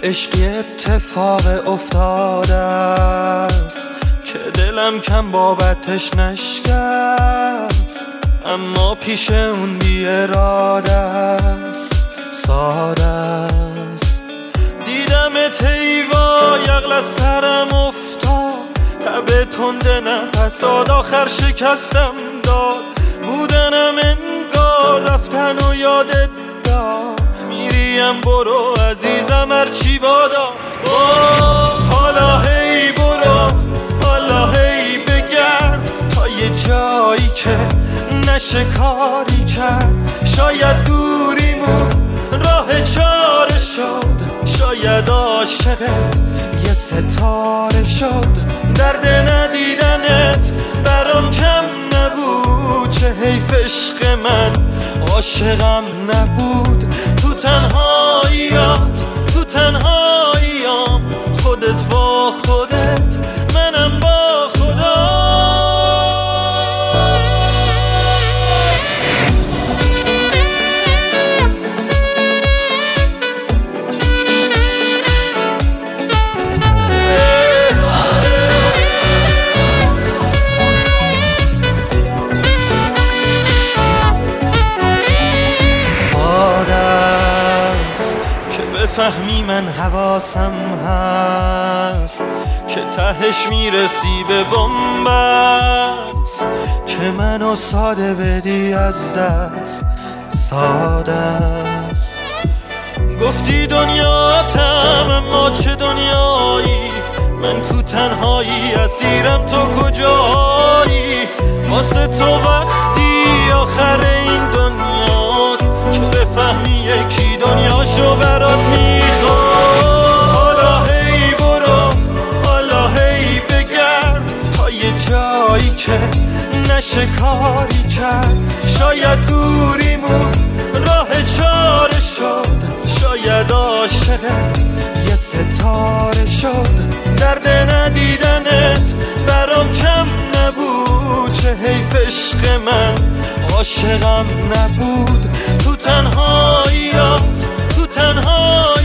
عشقی اتفاق افتاده است که دلم کم بابتش نشکست، اما پیش اون بی اراده است، ساده است. دیدمت ایوا یغل از سرم افتاد، تب تند نفسات آخر شکستم داد. بودنم انگار رفتن و یادت داد، میریم برو عزیزم هرچی بادا. حالا هی برو، حالا هی بگرد تا یه جایی که نشه کاری کرد. شاید دوریمون راه چاره شد، شاید عاشقت یه ستاره شد. درد ندیدنت برام کم نبود، چه حیف عشق من عاشقم نبود. تو تنهاییات، تو تنهاییام، خودت با خودت، منم با خدا. فهمی من حواسم هست که تهش میرسی به بنبست، که منو ساده بدی از دست، ساده است. گفتی دنیاتم اما چه دنیایی، من تو تنهایی اسیرم، تو کجایی؟ واسه تو وقتی آخر این دنیاست که بفهمی یکی دنیاشو برات میخواد. حالا هی برو، حالا هی بگرد تا یه جایی که نشه کاری کرد. شاید دوریمون راه چاره شد، شاید عاشقت یه ستاره شد. درد ندیدنت برام کم نبود، چه حیف عشق من عاشقم نبود. تو تنهاییات، تو تنهاییات